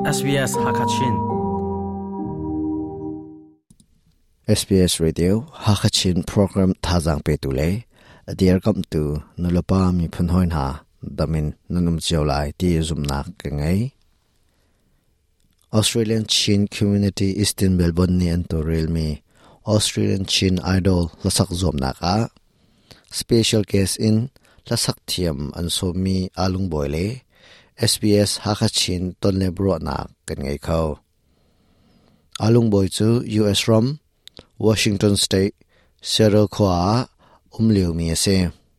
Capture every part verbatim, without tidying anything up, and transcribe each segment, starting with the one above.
S B S Hakachin S B S Radio Hakachin program thazang pe tu le dear come to nulapa mi phunhoin ha damin nanum chiolai ti zumnak ke ngai Australian Chin Community Eastern Melbourne ni antorel mi Australian Chin Idol lasak zomnak a special guest in lasak thiam ansomi alung boile S B S Hakachin tonle bro na kan ngai khau alung boy chu U S rom Washington State Seattle Khoa umliu mi ase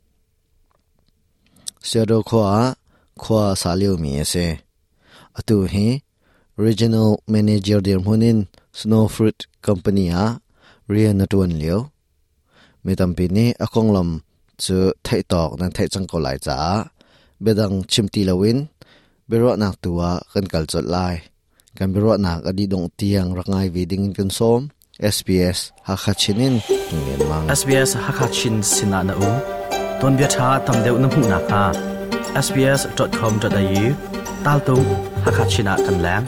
Seattle Khoa Khoa saliu mi ase atu hi regional manager der hunin Snowfruit company a rian natun liu mitampi ni akonglam chu thai tok nan thai changko lai cha bedang chimti lawin bero nak tuwa kan kalchot lai kan bero nak adi dong tiang rangai viding kan som S B S Hakachinin ngin mang S B S Hakachin sina na u ton bia tha tam deuh na hmu na kha s b s dot com dot a u tal tu Hakachina kan lang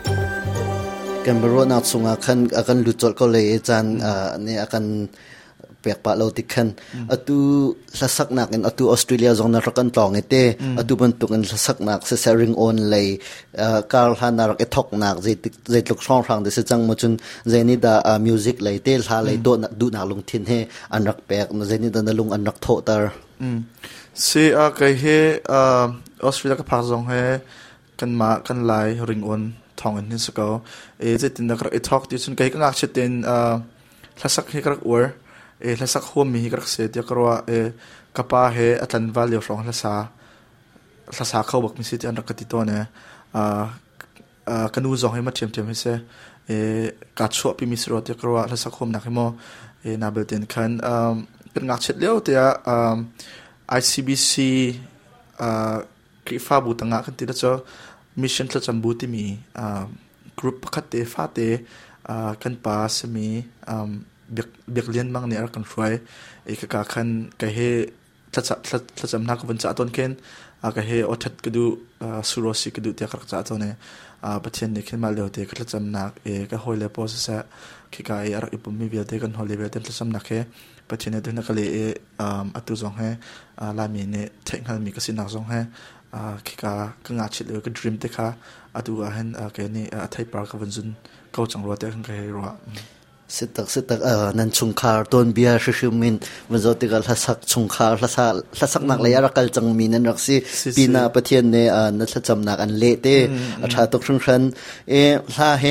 kan bero nak sunga khan akan luchol ko le chan ne akan pek pa lo tikhan atu sasak nak in atu Australia zong na rakan tong ete atu bantuk in sasak nak se sharing on lei karl hanar ke thok nak je je tlok song rang de se chang mo chun zeni da music lei tel ha lei do na du na lung thin he anak pek na zeni da na lung anak tho tar se a kai he Australia ka phak zong he kan ma kan lai ring on thong in se ko e je tin da kra e thok ti chun kai ka ngak chetin sasak he krak or e lasak hom mi krak se ti karwa e kapa he atlan value rong lasa lasa khau bak mi se ti an rakati to ne a kanu zong he ma them them he se e ka chho pi mi sro ti karwa lasak hom na khemo e na belten khan um kan ngak chet leo te um I C B C a krifa bu tanga kan ti da cho mission tla chambu ti mi group pakhat te fa te kan pa se mi um biak lian mang ne ar kan frai e ka ka khan ka he tla tla cham na ko ban cha ton ken a ka he othat ka du surosi ka du te kar cha ton ne a pathian ne khin mal le te ka tla cham na e ka hoile pos sa ki ka e ar ipum mi bia te kan hole bia te tla cham na ke pathian ne na ka le e atu zong he la mi ne technical mi ka sin na zong he a ki ka ka nga chit le ka dream te kha atu a hen a ke ni a thai par ka ban jun ko chang ro te kan ka he ro sitak sitak nan chungkhar ton bia shishimin mazotigal hasak chungkhar hasa hasak nak le yarakal changmin an raksi pina pathian ne na thacham nak an le te atha tok thung khan e hla he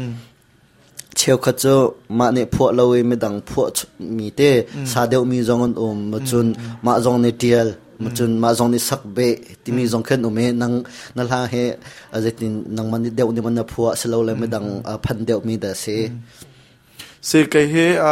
cheu khacho ma ne pho lowe me dang pho mi te sa deu mi zong on um machun ma zong ne tial machun ma zong ni sakbe timi zong khen ume nang nalha he ajetin nang man deu ni man pho selo le me dang phan deu mi da se se kai he a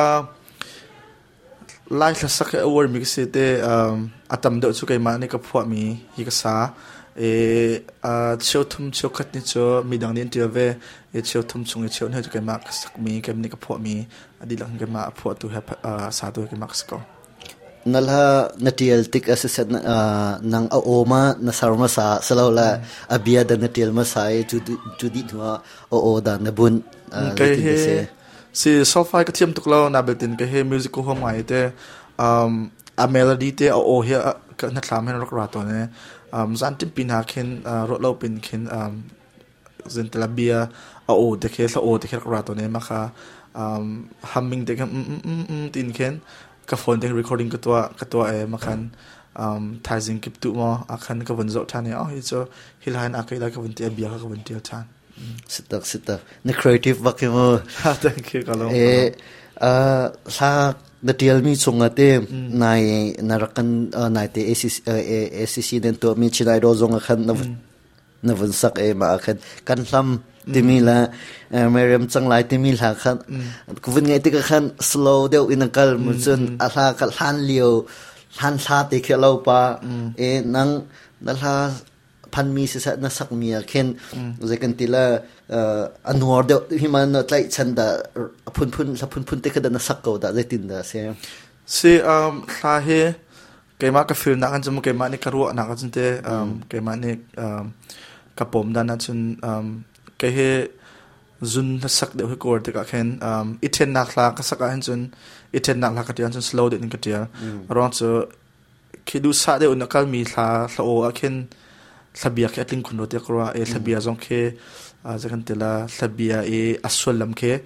lai la sak award mi se te atam do chu kai ma ne ka phwa mi hi ka sa e a cheu thum cheu khat ni cho mi dang nin tia ve e cheu thum chung e cheu ne chu kai ma ka sak mi kem ni ka phwa mi adi lang kai ma phwa tu ha sa tu kai ma ka sko nalha natial tik assistant nang a oma na sarma sa salola abia da natial ma sai judi judi thua o o da na bun kai he si sofa ka thiam tuklo na beltin ka he music ko hom ai te um a melody te o he ka na thlam hen rock ra to ne um zan tin pin ha khen ro lo pin khen um zin telabia a o te khe sa o te khe ra to ne ma kha um humming te ka tin khen ka phone te recording ka to ka to e ma khan um thazing kip tu mo a khan ka von zo thane a hi cho hilhan a kai la ka von te bia ka von te than sitak sitak na creative bakimo thank you kalong e a sa the tell me chunga te nai narakan nai te A C C den to mi chinai ro zonga khan na na van sak e ma khan kan hlam timila meriam changlai timil ha khan kuvin ngai te ka khan slow deu in kal mun a ha kal han lio han tha te khelo pa e nang dalha pan mi se na sak mi khen je kan tila anwar de himan tlai chanda phun phun sa phun phun te khada na sak ko da je tin da se se um kha he keima ka fil na kan jum keima ni karu na ka jinte um keima ni um kapom da na chun um cái hệ zun sắc đều hơi cột thì cả khen iten nạc là cái sắc anh zun iten nạc là cái tiền zun slow đến cái tiền rồi cho khi du sa đều nó cái mi là là ô khen sabia cái linh khuôn đồ qua e sabia giống cái giờ cái tiền là sabia e asol làm cái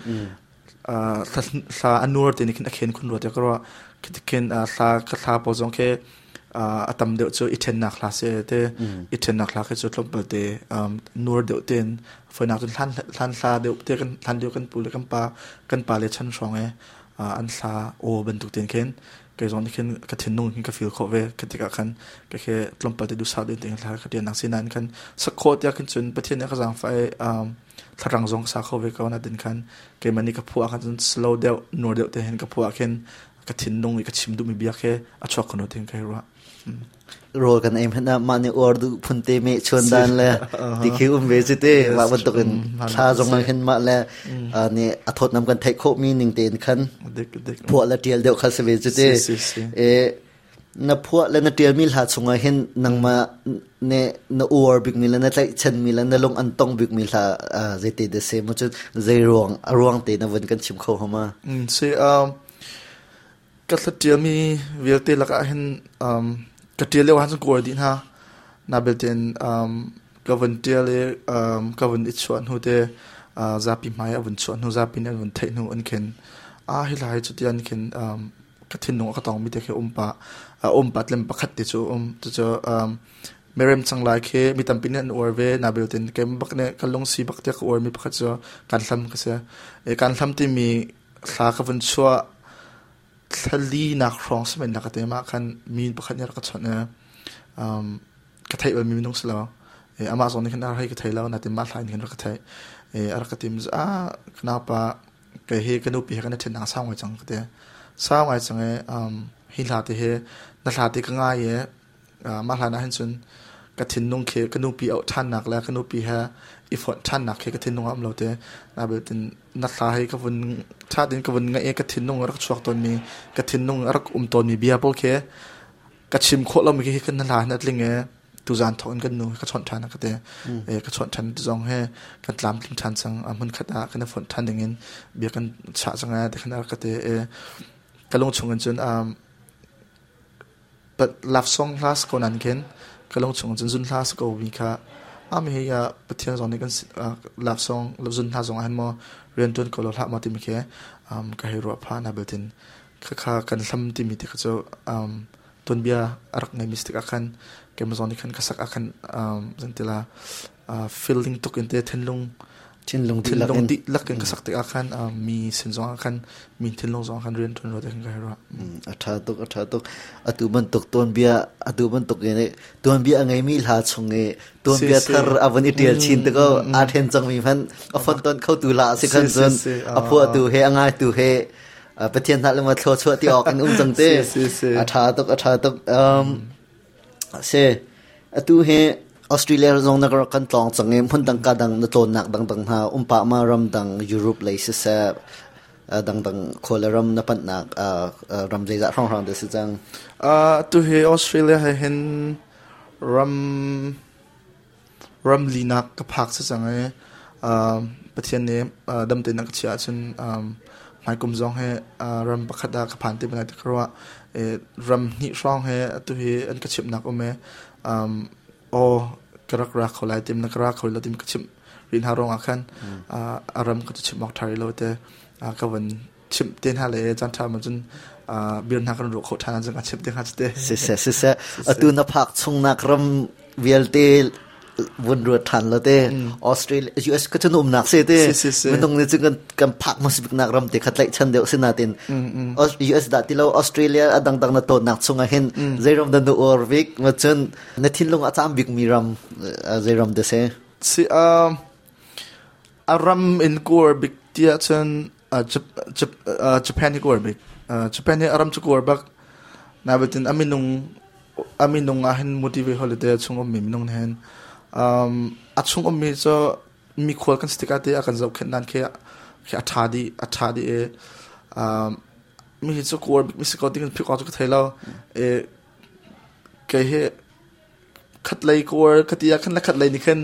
sa anur thì cái khen khuôn đồ qua cái khen sa cái sa bao giống cái atam đều cho iten nạc là sẽ thế iten nạc là cái cho lom bờ thế nur đều tiền phải nào trên than than sa đều thế cái than đều cái bùi cái pa cái pa lấy chân sòng ấy anh sa ô bên tục tiền khen cái giống như cái cái thiên nung cái feel khó về cái cái cái cái cái lom bờ thế du sa đến tiền là cái tiền nạc xin anh cái sắc khói thì cái chuyệnประเทศนี้ก็จะphảiทางจงสาขาvề cái nào đến cái cáiมันนี่ก็พวกกัน slow เดียว nur เดียวแต่เห็นก็พวกกันcái thiên nung cái chim duมีเบียcáiอัชวคนนู้นcáiรู้โรกันเองนะมันนี่ออร์ดูพุ่นเตมิชวนดันเลยที่คิวอุ้มเวจิเต้ว่าวันตกกันถ้าจงมาเห็นมาแล้วอันนี้อัฐนำกันเทคโคมีหนึ่งเต็นคันพวกละเดียลเดียวคัสเวจิเต้เอนับพวกแล้วนับเดียลมีหลาดสงเห็นนังมาเนี่ยนับออร์บิกมีแล้วนับใจฉันมีแล้วนับลงอันตองบิกมีหลาอ่าเจติเดเซมันจะเจรวงรวงเตนวันกันชิมเข้าเข้ามาอืมเสียก็ละเดียลมีเวลเตละก็เห็นก็เดียร์เลวหันสกุลดินฮะนาเบลเทนก็วันเดียร์เลยก็วันอิชวนหัวเดซาปิมายวันชวนหัวซาปินวันเทนหัวอันเข็นอ่าฮิลายจุดยันเข็นก็ทิ้งหนุ่งก็ต้องมีแต่แค่อมปะอมปัดเล่มปักขัดติจูอมจะจะเมริมจังไลเคมีตั้มปินอันอวร์เวนาเบลเทนเกมบักเนี่ยกันลงสีบักเดียกอวร์มีปักขัดจะการทำก็เสียการทำที่มีสาขวันชัวทะลีนักร้องสมัยนักเตะมาคันมีประคันยาระกัดชนเนี่ยกระไทยแบบมีมินงสลาวเอออามาสอนนี่คันอะไรกระไทยแล้วนาเตมาลายนี่คันรักกระไทยเออรักกระติมส์อ่าขนาดปะกระเฮกันอุปีกันเทนนังสาวไว้จังกระเตะสาวไว้จังเออฮิลาเตเฮนักลาเตก็ง่ายเออมาลายน่าเห็นส่วนกระทินนงเคกันอุปีเอาท่านหนักแล้วกันอุปีฮะอีฟอนท่านหนักเคกระทินนงอัมเราเตะนาเบลตินนักลาให้กับวันชาตินี้กับวันไงเอกระทินนงรักชวกตนมีกระทินนงรักอุ้มตนมีเบียร์โปเคกระชิมโคเราไม่คิดกันนั่นแหละนั่นลิงเอตุจานทอนกันนูกระชอนทันนะก็เตะเอกระชอนทันตุจงให้กันตามลิมทันสังมันขัดอากันฝนทันอย่างเงี้ยเบียร์กันชาจังไงแต่ขณะก็เตะเอกระลงชงกันจนอ่าปัดลับซองลาสก็นั่นเข็นกระลงชงจนจนลาสก็วิคาอามีเฮียประเทศตอนนี้กันลับซองลับจุนท่าซองอันมอเรียนจนก็ลดละมาติมิเคก็ให้รัวพานาเบลตินคือข้ากันทำติมิติก็จะต้นเบียรักในมิสติกอาคันเกมตอนนี้กันก็สักอาคันจังติลาฟิลลิ่งตุกินเตเทนลงเทนลงเทนลงดิลักกันก็สักติอาคันมีสินซองอาคันมีเทนลงซองอาคันเรียนจนรัวแต่ก็ให้รัวอัฐาตุกอัฐาตุกอัตุบันตุกต้นเบียอัตุบันตุกเนี่ยต้นเบียไงมีหลาชงเงต้นเบียทาร์อวันนี้เดียร์ชินแต่ก็อาเทนจังมีพันอฟันต้นเข้าตุลาสิคันส่วนอพัวตุเฮง่ายตุเฮประเทศนั้นเลยมาโชว์โชว์ที่ออกกันอุ้มจังเต้อัฐาตุกอัฐาตุกเอ่อเช่อัตุเฮออสเตรเลียจงนักกันตองจังเงพุ่นดังกาดังนโตนักดังดังหาอุ้มปะมารำดังยุโรปเลยสิเสดังดังโคลารำนับนักรำใจจะร้องร้องเดสิจังตุเฮออสเตรเลียเห็นรำรำลีนักกับพักสิจังเงประเทศนี้ดำเนินนักเชียร์จนหมายกลุ่มจงให้รำประคัดกับผ่านที่เป็นอะไรที่เขาว่ารำนี่ร้องให้ตุเฮอันกระชิบนักอเมโอกระกระเขาไล่เต็มนักรักเขาไล่เต็มกระชิบรินหารองอาคันอารมณ์ก็จะชิบมอกทาริโลเตก็วันชิบเต้นฮาเลยจันทร์มันจนเบียนหักกันรู้เขาทานจนการชิบเต้นฮาสเต้เสียเสียเสียตูนับพักชงนักรำเวลเตวนรัวทันแล้วเต้ออสเตรเลียยูเอสก็จะนุ่มหนักเสียเต้ไม่ต้องนึกถึงกันกันพักมันสิบนักรำเตะขัดไหลชันเดียวสินาตินยูเอสดัดที่เราออสเตรเลียดังดังนัดโตนักชงเห็นเจรอมดันดูออร์วิกมาจนในทิ้งลงอาจารย์บิกมีรำเจรอมเดเซ่สิอ่าอารมณ์อินกัวบิกเดียจนอ่าญี่อ่าญี่ปุ่นที่กัวบิกอ่าญี่ปุ่นที่อารมณ์จะกัวบักน่าเป็นอามินงอามินงอาเห็น motivate ฮอลิเดย์ชงอมมินงเห็นอัดชงอมมีจะมีคนกันสติกาเตอกันจะขึ้นนั่นแค่แค่อัฐาดีอัฐาดีเอมีจะกัวมีสกอตติ้งพิกอตก็เทแล้วเอแค่ขัดเลยกัวขัดยาขันละขัดเลยนี่ขึ้น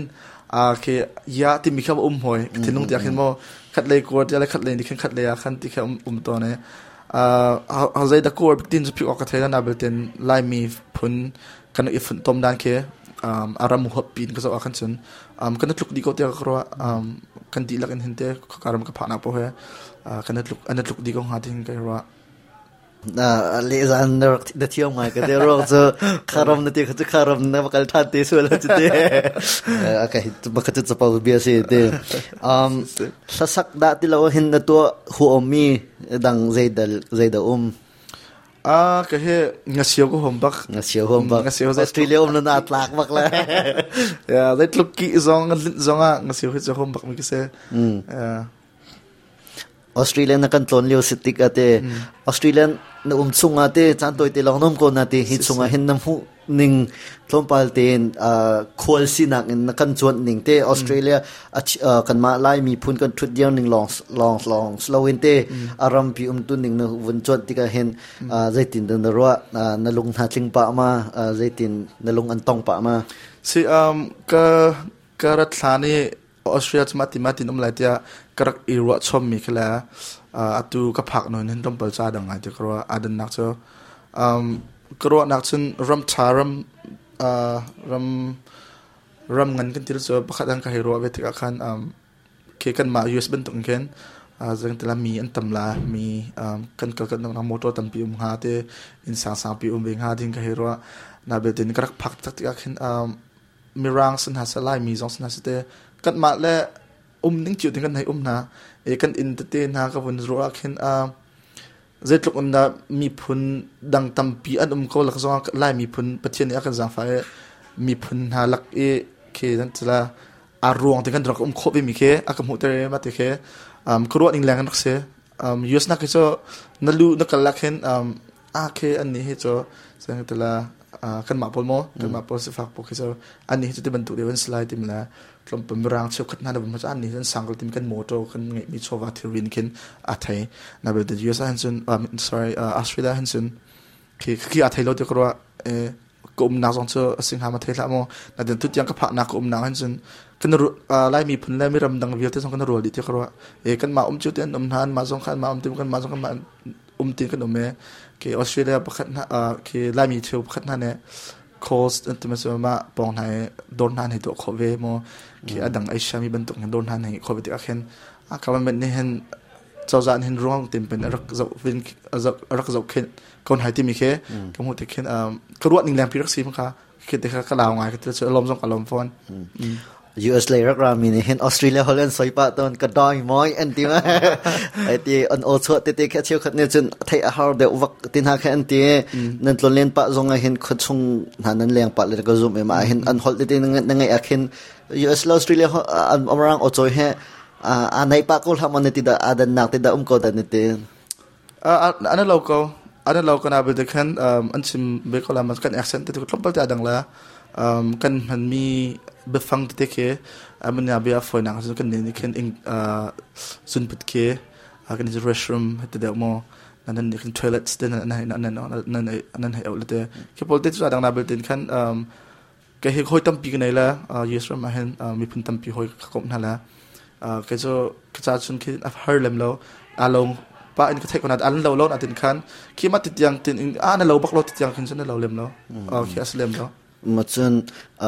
อ่าคือยาที่มีคำอุ้มหอยที่นุ่งที่อาขึ้นโมขัดเลยกวดจะอะไรขัดเลยที่ขัดเลยขันที่แค่อุ้มตัวเนี่ยอ่าเขาใจตะกวดตินจะพิกออกกระเทยนั่นเป็นตินไล่มีพุ่นกันอีฝุ่นต้มด้านเคอ่าอารมณ์หัวปีนก็จะอาขันจนอ่ากันนั่นลุกดีก็เดียวก็ว่าอ่ากันดีแล้วกันเห็นเต้การมันก็ผ่านเอาไปเหรออ่ากันนั่นลุกอันนั้นลุกดีก็หาที่ก็ว่าอ่าเลซันเดอร์เดี๋ยวเที่ยวมาก็เดี๋ยวเราจะคารมนั่นที่เขาจะคารมนะว่าการทันที่สุดแล้วจะเดี๋ยวโอเคมันก็จะจะพูดเบียสิเดี๋ยวอืมสักดัที่เราเห็นตัวหัวมีดังใจเดลใจเดอุ้มอ่าก็เฮงาเสียวก็หอมบักงาเสียวหอมบักออสเตรเลียอุ้มนั่นน่าตลกบักเลยเออได้ลุกกี้ซองกันซองอ่ะงาเสียวก็จะหอมบักมีก็เซ่อืมเออออสเตรเลียนักการตอนเลี้ยวสติกอาเตออสเตรเลียนอุ้มซุงอาเตจันตัวเตลองน้ำก่อนอาเตฮิตซุงอาเห็นน้ำหูนิ่งทอมพัลเตนอ่าควอลซีนักนักการจวนนิ่งเตออสเตรเลียอ่ากันมาไล่มีพุ่นกันทุดเดียวนิ่งลองลองลองสโลวินเตอารมณ์พิอุมตุนิ่งนวันจวนที่ก็เห็นอ่าใจตินเดินรัวอ่านลุงทัดลิงปะมาอ่าใจตินนลุงอันตองปะมาสิอ่าก็ก็รัฐานีออสเตรเลียจะมาติมาตินอุ้มไหลเดียกระอีรัวชมมีแค่แล้วอ่าตูก็พักหน่อยนั่นต้องเปิดใจดังไงที่กระว่าอาดันนักเจ้าอืมกระว่านักจนรำชารำอ่ารำรำเงินกันที่เราจะประคัดดังกับฮีโร่เวทีกันอืมเคกันมา ยู เอส เป็นตุงเคนอ่าจังแต่ละมีอันตำลามีอ่ากันกันกันน้ำมอเตอร์ตั้มปีอุ้มหาเตอินสางสางปีอุ้มเบงหาดิ้งกับฮีโร่น่าเบตินกระพักตักที่กันอ่ามีรังสันหาสลายมีจงสันหาสเตกันมาและอุ้มนิ่งจิ๋วถึงกันให้อุ้มนะเอกันอินเตอร์เทนนะกับวันรู้ว่าเห็นอ่าเจ็ดลูกอันนั้นมีพุนดังตั้มปีอันอุ้มเขาหลักส่งไล่มีพุนประเทศนี้กันสังไฟมีพุนหาหลักเอเคนั่นจะละอารมณ์ถึงกันรักอุ้มเขาไปมีเคอากับหัวเตยมาติเคอ่าครัวนิ่งแรงนักเสียอ่ายูเอสนักเจ้านั่นรู้นักลักเห็นอ่าอาเคอันนี้เจ้าสังแต่ละอ่ากันมาพอลโมกันมาพอลสิฟักพวกเจ้าอันนี้จะบรรทุกเดี๋ยววันสไลด์ติมละกลุ่มเป็นรังเชื่อขัดหน้าดับมันจะอันนี้ฉันสั่งกลุ่มกันโมโตกันมีโชว์วัตถุรินคินอาไทยนับเป็น ยู เอส เห็นส่วนอ่า sorry อ่าออสเตรเลียเห็นส่วนคือคืออาไทยเราเดี๋ยวก็ว่าเออกลุ่มนักสองเชื่อสิงหามาไทยละโมนั่นเดี๋ยวทุกอย่างก็ผ่านนักกลุ่มนักเห็นส่วนกันรู้อ่าไล่มีพันไล่มีรำดังวิวที่ส่งกันรัวดีที่ก็ว่าเอกันมาอุ้มจุดเด่นอุ้มทานมาส่งขันมาอุ้มติมกันมาส่งกันมาอุ้มตีนกันอุ้มเมคือออสเตรเลียประคัดอ่าคือไล่มีเที่ยวประคัดหน้าเนี่ยโคสต์ตัวมันจะมาปองให้โดนทานให้ตัวโคเวโมคืออดังไอชามีบรรทุกให้โดนทานให้โคเวติอาเคนอาการมันเนี่ยเห็นเจ้าจานเห็นร้องเต็มเป็นรักเจ้าวินรักเจ้าเคนคนหายที่มีเคก็หมดที่เคนอ่ากระวดนิ่งแรงพิรักษีมั้งค่ะคือแต่ก็ลาวไงก็จะลมส่งกับลมฟอนยู เอส เลยรักรามีเนี่ยเห็นออสเตรเลียฮอลแลนด์สวยปะตอนกระดอยมอยอันที่มาไอ้ที่อันโอชดที่ที่แค่เชี่ยวขัดเนี่ยจนไทยอาหารเดี๋ยววักตินหาแค่อันที่นั่นตัวเล่นปะทรงเห็นขัดทรงหานั้นเลี้ยงปะเลยก็ซูมเอ็มเห็นอันฮอลที่ที่นั่งนั่งไอ้เห็น ยู เอส แล้วออสเตรเลียอันอเมริกาโอชอยเห็นอ่าอันไหนปะก็ทำมันที่ได้อาดันนักที่ได้อุ้มก็ได้เนี่ยที่อ่าอันนั้นเราก็อันนั้นเราก็น่าเป็นเด็กขันอันชิมเบคก็ลามันกันแอคเซนต์ที่ถูกล้มไปแต่ดังละกันมันมีเบฟังที่เกอมันเนี่ยเบียฝอยนักสุดกันเนี่ยกันเองสุนปิดเกกันจะ restroom ให้ตัวเดียวมอนั่นนั่นกัน toilets นั่นนั่นนั่นนั่นนั่นนั่นให้เอาเลยแต่แค่พอที่สุดดังนั้นเป็นกันก็เห็นหอยตั้มปีกันไหนละยูเอสมาเห็นมีพันตั้มปีหอยขบนั่นละก็จะก็จะชนคิดอัพฮาร์เลมแล้วอารมณ์ป้าอินก็เทคคนนั้นอันเราเล่าอันตินคันคิดมาติดยังตินอ่านั่นเราบักเราติดยังขึ้นฉันนั่นเราเล่มแล้วโอเคอัสเลมแล้วมาจน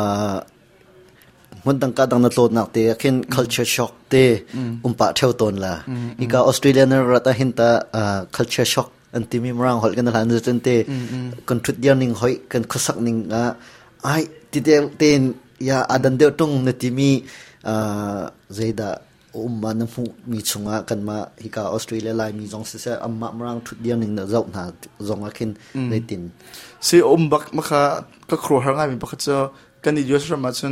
มันตั้งการตั้งนัดโหลดนักเตะเห็น culture shock เตะอุ้มปะเท่าตนละอีกาออสเตรเลียนรัฐเห็นแต่ culture shock อันที่มีมรังหอลกันนั่นแหละจนเตะคนทุกอย่างนิ่งหอยกันคุสักนิ่งอ่ะไอ้ที่เตะเตะยาอดันเดียวตรงนั่นที่มีใจด่าอุ้มมันน้ำหูมีชงอ่ะกันมาอีกาออสเตรเลียไลมีจงเสียอัมมามรังทุกอย่างนิ่งน่ะเจ้าหน้าจงอาคินได้ตินสิอุ้มบักมาค่ะก็ครัวหางานมีบักเจอกันอีกเยอะสุดมาจน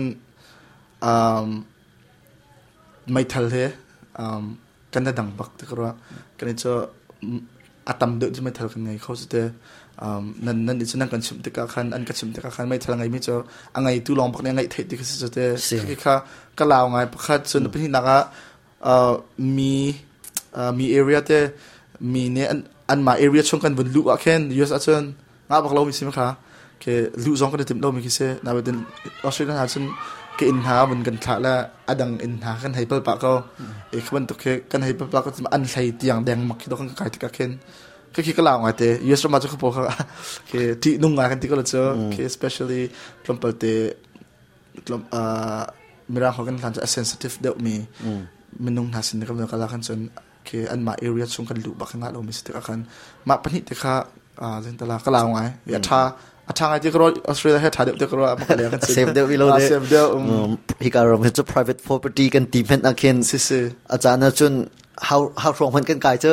ไม่ทันเลยกันได้ดังบักแต่ก็ว่ากันจะอาตมเดินจะไม่ทันกันไงเขาสุดแต่นั่นนั่นดิฉันนั่งกันชิมติกาคันอันกันชิมติกาคันไม่ทันไงไม่เจออันไงตู้ลองพักเนี่ยไงเทติกสุดแต่คือค่ะก็ลาวไงพักส่วนเป็นที่นักมีมีเอเรียแต่มีเนี่ยอันมาเอเรียช่วงกันบนลู่อะแค่ยูเอสอาจารย์งาบักเรามีสิมั้ยคะคือลู่สองกันเต็มเรามีกี่เซ่นาเป็นออสเตรเลียอาจารย์ ke in ha bun kan thla la adang in ha kan hai pel pa ko e khban to ke kan hai pel pa ko an thai tiang deng mak ki do kan kai ti ka ken ke ki ka la nga te yes ma chu ko ka ke ti nung nga kan ti ko lo cho ke especially from pel te from a mira ho kan than sensitive de me minung na sin ka ka la kan chon ke an ma area chung kan lu ba kan lo mi sti ka kan ma pani te kha a zen ta la ka la nga ya tha a thang ai ti ko Australia he tha de te ko ma ka le kan save the below the save the hi ka rom it's a private property kan depend akin si si a chana chun how how from han kan kai che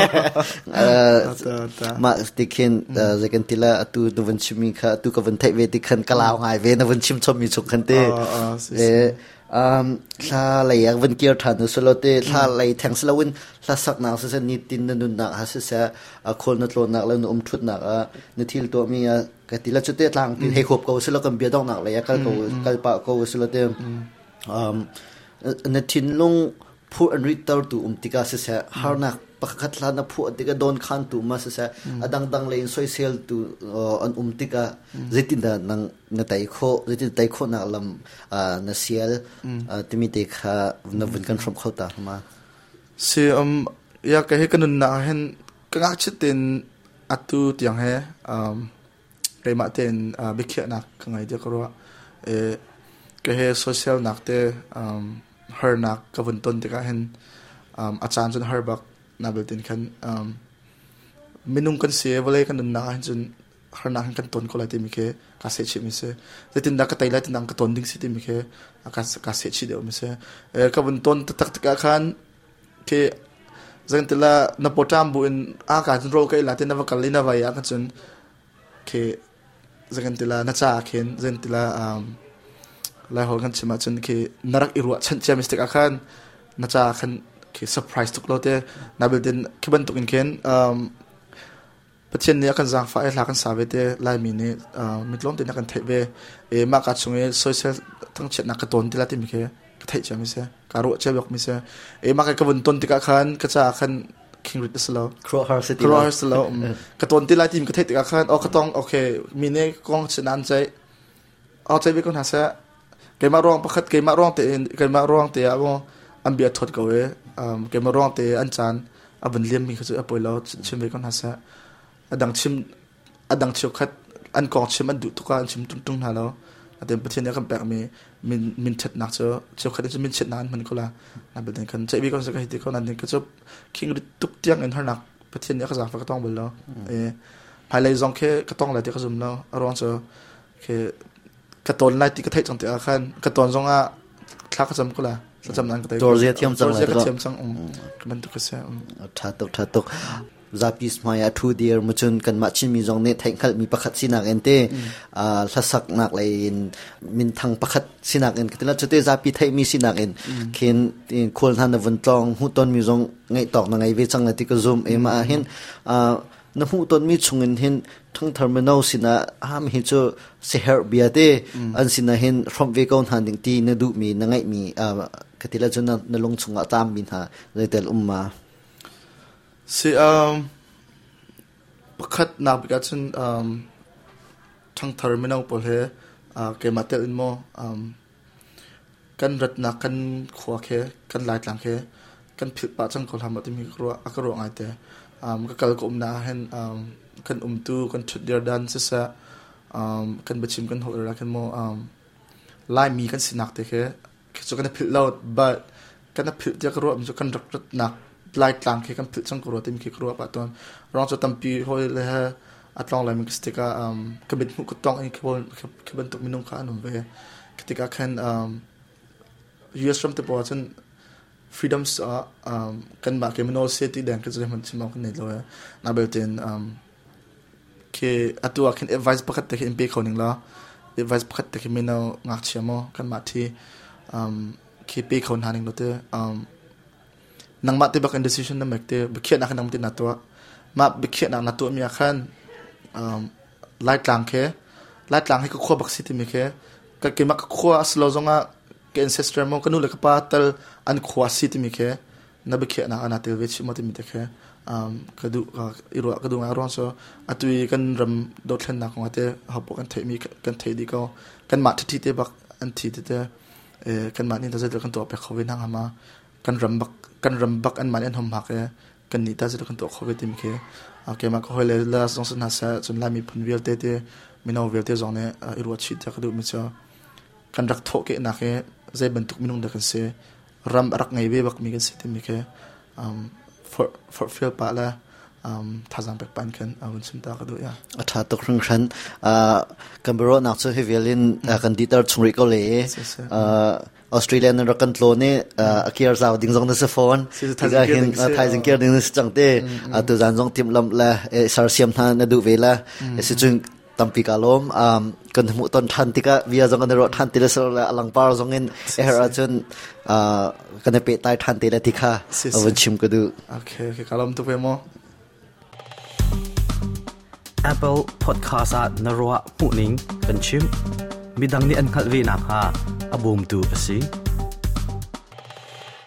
ma stikin zekan tila atu do van chimi kha tu ka van thai ve ti khan kalaw ngai ve na van chim chom mi chuk khan te e um la la yak van kier than so lo te la lai thang slawin la sak na sa ni tin na nun na ha sa a khol na tlo na la no um thut na a ni thil to mi a ka tila chute tlang ti he khop ko so lo kan bia dong na la yak kal ko kal pa ko so lo te um na tin longผู้อันริตเตอร์ตัวอุมติกาเสียฮาร์นักปะคัดลานะผู้อันติกาโดนขันตัวมาเสียอดังดังเลยโซเชียลตัวอันอุมติกาจิตินดานังนไตโคจิตินไตโคนักลำอ่านาเซียลที่มีเด็กค่ะนับวันกันfromเขาตามาเสียอืมอยากให้กันนุนนะเห็นก็งักชิดเต็นอัตุเตียงให้อืมไปมาเต็นอ่าบิเคียนักก็ไงเดียวก็รู้เออก็ให้โซเชียลนักเตอืมเฮอร์นักกับวันต้นที่ก็เห็นอาจารย์จนเฮอร์บักนับเป็นตินกันมินุ่งกันเสียเวลากันนุนนักเห็นจนเฮอร์นักเห็นกันต้นก็เลยที่มีแค่กาเซชิมิเซ่แต่ตินนักก็ไต่ไล่ตินนักก็ต้นดิ้งสิที่มีแค่กาเซกาเซชิเดียวมิเซ่เออกับวันต้นตักตักกันแค่จังแต่ละนับโปรตามบุญอากาศจนโรคก็อีหลายที่นับกันเลยนับไว้กันจนแค่จังแต่ละนักจ่าเข็นจังแต่ละลายหัวกันชิมาจนคือนรักอิรัวฉันเชื่อมิสติกอาคันน่าจะคันคือเซอร์ไพรส์ทุกโลเต้นับเป็นคิดบันตุกินเคนประเทศนี้กันจางฟ้าเอลากันสาวเต้ลายมีนี่มิดล้มตีนักกันเทเวเอมากัดช่วงโซเชียลทั้งเช็ดนักกระตุ้นที่ละที่มีแค่กระเทยเชื่อมิเซ่การุเชื่อบอกมิเซ่เอมากัดกระตุ้นต้นที่กะคันก็จะคันคิงริดสโลครัวฮาร์สติครัวฮาร์สโลกระตุ้นที่ละที่มีกระเทยที่กะคันโอ้ก็ต้องโอเคมีนี่กองชนะใจเอาใจไปก่อนหาเซ่เกมมาร้องประคัดเกมมาร้องเตะเกมมาร้องเตะว่าอันเบียดทดกันเว้ยเกมมาร้องเตะอันจานอันเลี้ยมมีเขาจะเอาไปแล้วชิมไปก่อนฮะซะอันดังชิมอันดังเชียวคัดอันกองชิมอันดุทุกการชิมตุ้งตุ้งหาแล้วอันเดิมประเทศนี้กันแปลกมีมินมินเช็ดหนักเชียวเชียวคัดจะมินเช็ดนานมันก็ละนั่นเป็นกันใจวิก่อนสักทีเขานั่นเองก็จะคิงตุกเตียงเงินเท่านักประเทศนี้ก็สั่งก็ต้องไปแล้วเออภายในซองแค่ก็ต้องอะไรที่เขาซุ่มแล้วร้องเชียวแค่กระตุ้นไล่ที่กระเทยจังเตะอาคันกระตุ้นซงอ่ะคลากระจำก็ละกระจำนั้นก็ได้ตัวเรียเทียมจังเลยก็เทียมจังอืมมันตุกเสียอืมทัดตุกทัดตุกซาปิสมายาทูเดียร์มุจุนกันมาชินมีจงเนทแทงขัดมีประคัดสินักเอ็นเต้อ่าทัศนักเลยมินทางประคัดสินักเอ็นก็ที่นั่นจุดเตซาปิไทยมีสินักเอ็นเข็นคนทันในวันตองหูต้นมีจงไงตอกไงเวจังในที่กระซุ่มเอ็มอาเห็นอ่าน้ำหูต้นมีชงเงินเห็นทั้งเทอร์มินอลสินะห้ามเห็นจะเสียเบียเตอันสินะเห็นฟรอมเวกอนหันดิ่งที่นดูมีนังไงมีอ่ากติละจนนลงชงอาตามบินหาเลยแต่อุมมาสิอ่าประคัดนับกันจนอ่าทั้งเทอร์มินอลพอเลยอ่าเกมาเตลินโมอ่ากันรัดนักกันขวาเคกันลายหลังเคกันผิดปะจังคนทำแบบที่มีครัวอักรัวไงแต่อ่าก็กลายกลุ่มน่าเห็นอ่ากันอุ้มตู้กันชุดเดียร์ดันเสียอ่ากันประชิมกันหัวเราะกันโมอ่าไล่มีกันสินักแต่แค่จุกันผิดเราบัดกันผิดจะกรัวมันจะกันรักรัดนักไล่กลางแค่กันผิดจังกรัวที่มีครัวปะตอนร้องจะตั้มปีห้อยเลยฮะอัดลองอะไรมันก็สติกาอ่ากันเป็นมุกต้องไอ้ขบวนขบวนตุกมินุงข้าหนุ่มเว้ยสติกาแค่อ่า ยู เอส from the bottom freedoms อ่ากันมาเกมโนเซติแดงก็จะได้มันชิมเอากันในเลยน่าเบลตินอ่าคืออัตัวคือ advice ประคัตแต่คือ impact เขาหนึ่งแล้ว advice ประคัตแต่คือไม่เอางักเชื่อมกันมาที่อ่าคือ impact เขาหาหนึ่งแล้วเต้อ่านังมาที่บัก decision นั่นหมายถึงบักเขียนนักนังมาที่นัตัวมาบักเขียนนักนัตัวมีอาการอ่าไล่กลางแค่ไล่กลางให้ก็ขั้วบักซิตี้มีแค่ก็คือมักขั้วสโลซงอ่ะก็ ancestor มันก็นู่นเลยก็ป้าตัลอันขั้วซิตี้มีแค่นับบักเขียนนักอันนั้นเตวิชมาที่มีแต่แค่อ่าก็ดูอีรัวก็ดูงานร้อนโซ่อัตุยกันรำโดดเล่นนักของอัตเตอร์ฮับกันเทมีกันเทดีก็กันมาที่ที่เตบักอันที่เตเออกันมานี่ตาจะเดือกันตัวไปโควิดนั่งมากันรำบักกันรำบักอันมาเนี่ยทำหักเลยกันนี่ตาจะเดือกันตัวโควิดติมเคโอเคมาก็ให้เลยแล้วสองสัปดาห์เสร็จจนไล่มีพันเวลเตเตมีนเอาเวลเตจงเนี่ยอีรัวชิดจะกระดูกมิเชกันรักโถกนักเนี่ยใจบรรทุกมินุงเด็กกันเสียรำรักไงเว็บมีกันสิติมเคอืม for for feel ปะละอืมท่าจังเป็กปันกันเอาชิมตากระดูกอ่ะถ้าตกครั้งฉันอ่ากันบรอนักสู้ให้เวลินกันดีตาชงริโกเลยอ่าออสเตรเลียนรักกันโลนี่อ่าเกียร์สาวดิ้งซงนั่นเซฟอนที่ก็เห็นไทยจังเกียร์ดิ้งนั่นจังเต้อ่าตัวจันทร์ซงทีมลำละเอสารเซียมท่านดูเวลาเอสิจุงตัมปีกาลมอ่ากันหมู่ต้นทันติกะวิอาจงกันรถทันติเลสละลังปาร์ซงเงินเอฮราจุนอ่ากันเปตายทันติเลติค่ะเอาวันชิมก็ดูโอเคโอเคกาลมตุกเวโม Apple Podcast at Narwa Puning Kanchim Midang ni an khalvi na kha abum tu asi